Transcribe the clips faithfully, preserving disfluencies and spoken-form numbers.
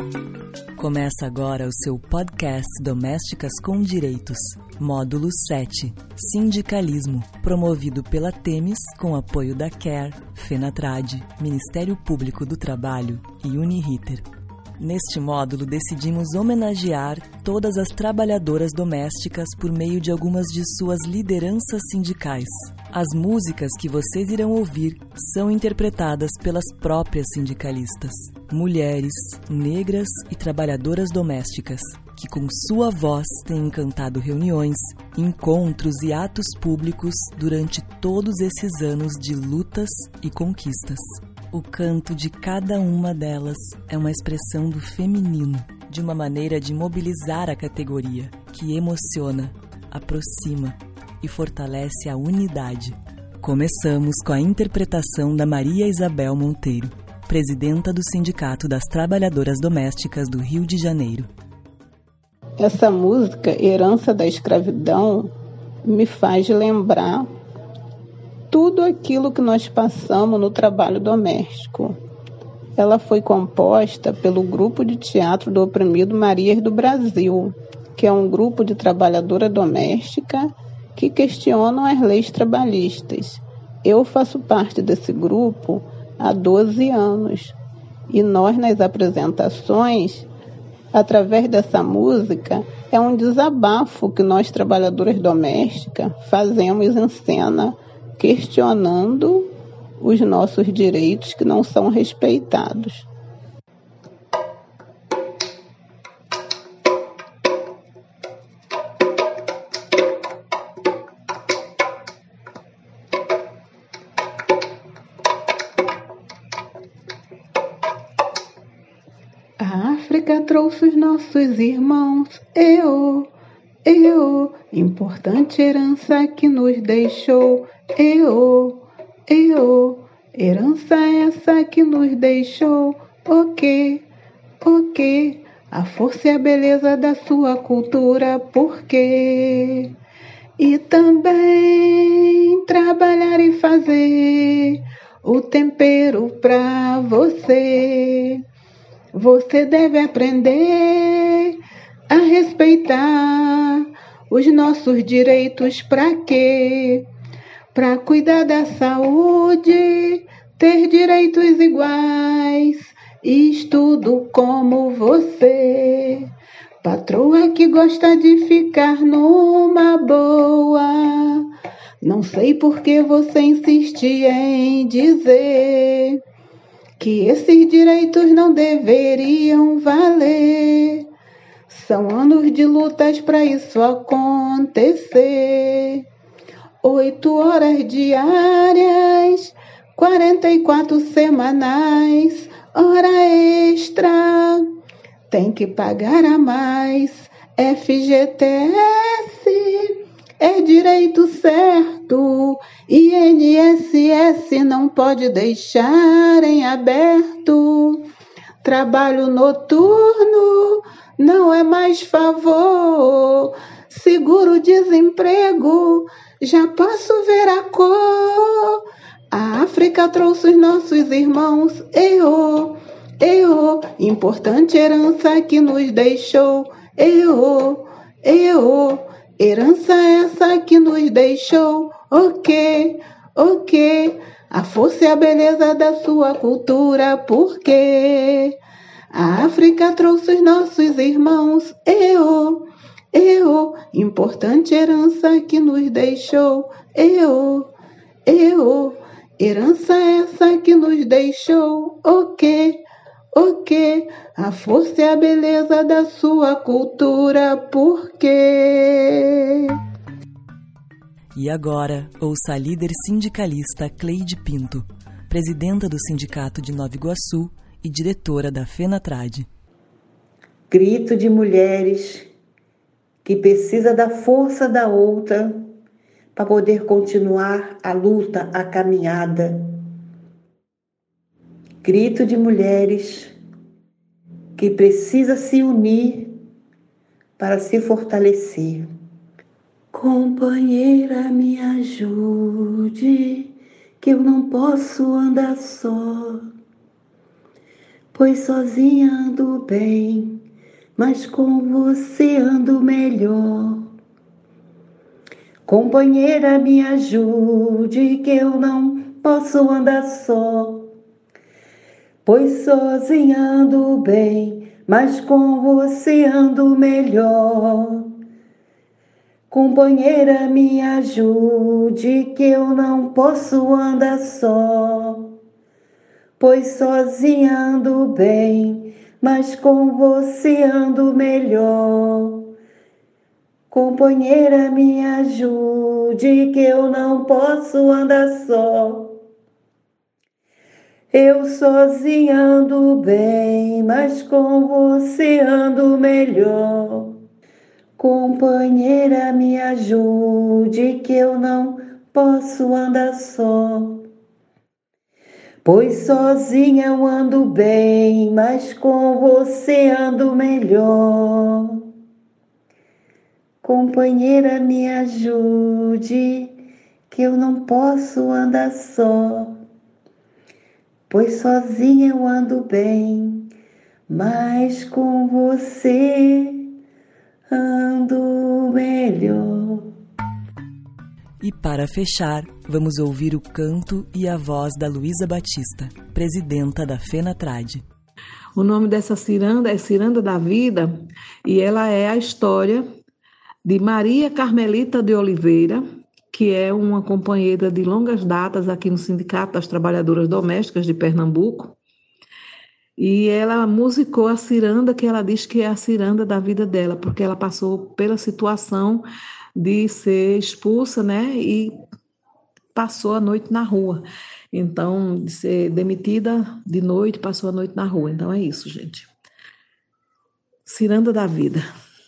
Começa agora o seu podcast Domésticas com Direitos, módulo sete, Sindicalismo, promovido pela Temis com apoio da Care, Fenatrade, Ministério Público do Trabalho e Uniriter. Neste módulo decidimos homenagear todas as trabalhadoras domésticas por meio de algumas de suas lideranças sindicais. As músicas que vocês irão ouvir são interpretadas pelas próprias sindicalistas, mulheres, negras e trabalhadoras domésticas, que com sua voz têm encantado reuniões, encontros e atos públicos durante todos esses anos de lutas e conquistas. O canto de cada uma delas é uma expressão do feminino, de uma maneira de mobilizar a categoria, que emociona, aproxima e fortalece a unidade. Começamos com a interpretação da Maria Isabel Monteiro, presidenta do Sindicato das Trabalhadoras Domésticas do Rio de Janeiro. Essa música, Herança da Escravidão, me faz lembrar tudo aquilo que nós passamos no trabalho doméstico. Ela foi composta pelo Grupo de Teatro do Oprimido Marias do Brasil, que é um grupo de trabalhadora doméstica que questionam as leis trabalhistas. Eu faço parte desse grupo há doze anos e nós, nas apresentações, através dessa música, é um desabafo que nós, trabalhadoras domésticas, fazemos em cena, questionando os nossos direitos que não são respeitados. A África trouxe os nossos irmãos, eu, eu, importante herança que nos deixou, eu, eu, herança essa que nos deixou, o que, o que, a força e a beleza da sua cultura, por quê? E também trabalhar e fazer o tempero pra você. Você deve aprender a respeitar os nossos direitos pra quê? Pra cuidar da saúde, ter direitos iguais, estudo como você. Patroa que gosta de ficar numa boa, não sei por que você insiste em dizer que esses direitos não deveriam valer. São anos de lutas para isso acontecer. Oito horas diárias, quarenta e quatro semanais, hora extra, tem que pagar a mais. F G T S é direito certo, I N S S não pode deixar em aberto. Trabalho noturno não é mais favor, seguro-desemprego, já posso ver a cor. A África trouxe os nossos irmãos, eu, eu, importante herança que nos deixou, eu, eu, herança essa que nos deixou, o quê, o quê? A força e a beleza da sua cultura, por quê? A África trouxe os nossos irmãos, eu, eu, importante herança que nos deixou, eu, eu, herança essa que nos deixou, o quê, o quê? A força e a beleza da sua cultura, por quê? E agora, ouça a líder sindicalista Cleide Pinto, presidenta do Sindicato de Nova Iguaçu e diretora da Fenatrade. Grito de mulheres que precisa da força da outra para poder continuar a luta, a caminhada. Grito de mulheres que precisa se unir para se fortalecer. Companheira, me ajude, que eu não posso andar só. pois sozinha ando bem, mas com você ando melhor. Companheira, me ajude, que eu não posso andar só, pois sozinha ando bem, mas com você ando melhor. Companheira, me ajude, que eu não posso andar só, pois sozinha ando bem, mas com você ando melhor. Companheira, me ajude, que eu não posso andar só. Eu sozinha ando bem, mas com você ando melhor. Companheira, me ajude, que eu não posso andar só, pois sozinha eu ando bem, mas com você ando melhor. Companheira, me ajude, que eu não posso andar só, pois sozinha eu ando bem, mas com você ando melhor. E para fechar, vamos ouvir o canto e a voz da Luísa Batista, presidenta da FENATRAD. O nome dessa ciranda é Ciranda da Vida e ela é a história de Maria Carmelita de Oliveira, que é uma companheira de longas datas aqui no Sindicato das Trabalhadoras Domésticas de Pernambuco. E ela musicou a ciranda, que ela diz que é a ciranda da vida dela, porque ela passou pela situação de ser expulsa, né, e passou a noite na rua. Então, de ser demitida de noite, passou a noite na rua. Então, é isso, gente. Ciranda da Vida.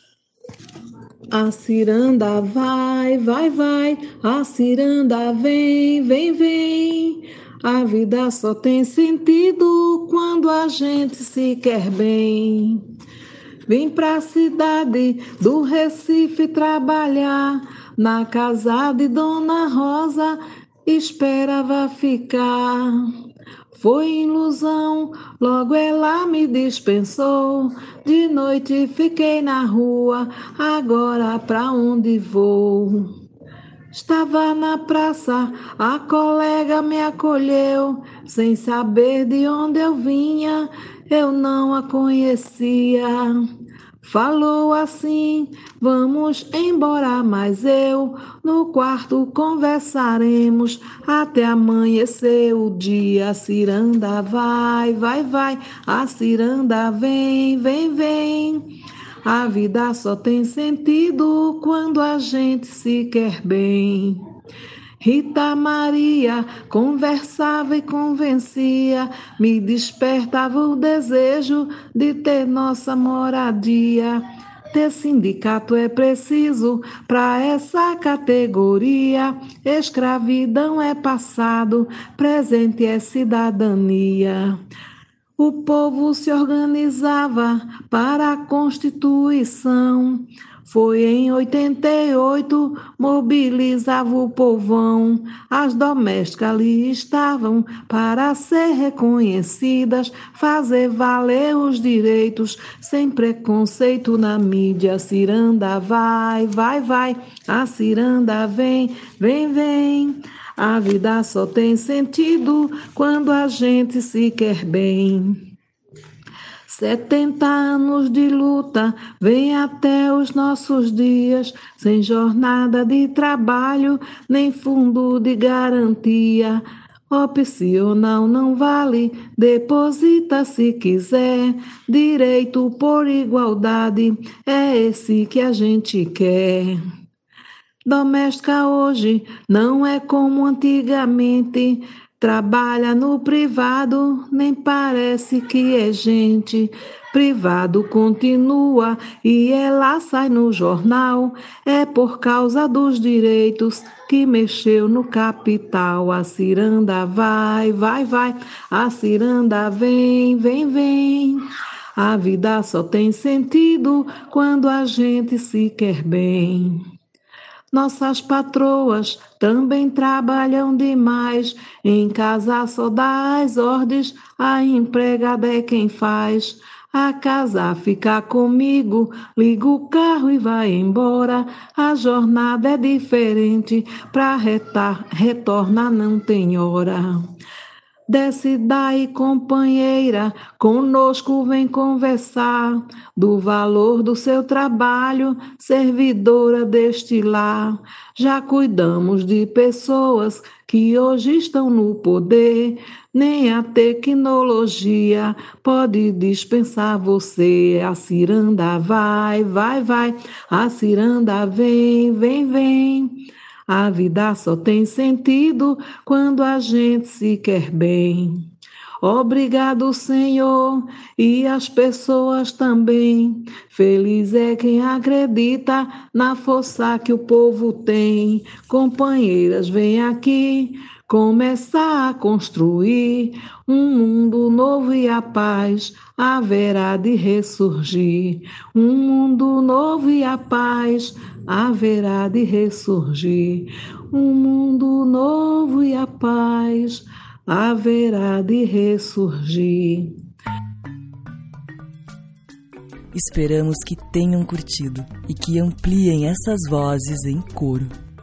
A ciranda vai, vai, vai, a ciranda vem, vem, vem. A vida só tem sentido quando a gente se quer bem. Vim pra cidade do Recife trabalhar, na casa de Dona Rosa, esperava ficar. Foi ilusão, logo ela me dispensou. De noite fiquei na rua, agora pra onde vou? Estava na praça, a colega me acolheu, sem saber de onde eu vinha, eu não a conhecia. Falou assim, vamos embora, mas eu no quarto conversaremos até amanhecer o dia. A ciranda vai, vai, vai, a ciranda vem, vem, vem. A vida só tem sentido quando a gente se quer bem. Rita Maria conversava e convencia, me despertava o desejo de ter nossa moradia. Ter sindicato é preciso para essa categoria. Escravidão é passado, presente é cidadania. O povo se organizava para a Constituição. Foi em oitenta e oito, mobilizava o povão. As domésticas ali estavam para ser reconhecidas, fazer valer os direitos, sem preconceito na mídia. A ciranda vai, vai, vai, a ciranda vem, vem, vem. A vida só tem sentido quando a gente se quer bem. Setenta anos de luta, vem até os nossos dias, sem jornada de trabalho, nem fundo de garantia. Opcional não vale, deposita se quiser. Direito por igualdade, é esse que a gente quer. Doméstica hoje não é como antigamente, trabalha no privado, nem parece que é gente. Privado continua e ela sai no jornal, é por causa dos direitos que mexeu no capital. A ciranda vai, vai, vai, a ciranda vem, vem, vem. A vida só tem sentido quando a gente se quer bem. Nossas patroas também trabalham demais. Em casa só dá as ordens, a empregada é quem faz. A casa fica comigo, liga o carro e vai embora. A jornada é diferente, pra retar, retornar não tem hora. Desce daí, companheira, conosco vem conversar do valor do seu trabalho, servidora deste lar. Já cuidamos de pessoas que hoje estão no poder, nem a tecnologia pode dispensar você. A ciranda vai, vai, vai, a ciranda vem, vem, vem. A vida só tem sentido quando a gente se quer bem. Obrigado, Senhor, e as pessoas também. Feliz é quem acredita na força que o povo tem. Companheiras, vem aqui começar a construir um mundo novo e a paz haverá de ressurgir. Um mundo novo e a paz haverá de ressurgir. Um mundo novo e a paz haverá de ressurgir. Esperamos que tenham curtido e que ampliem essas vozes em coro.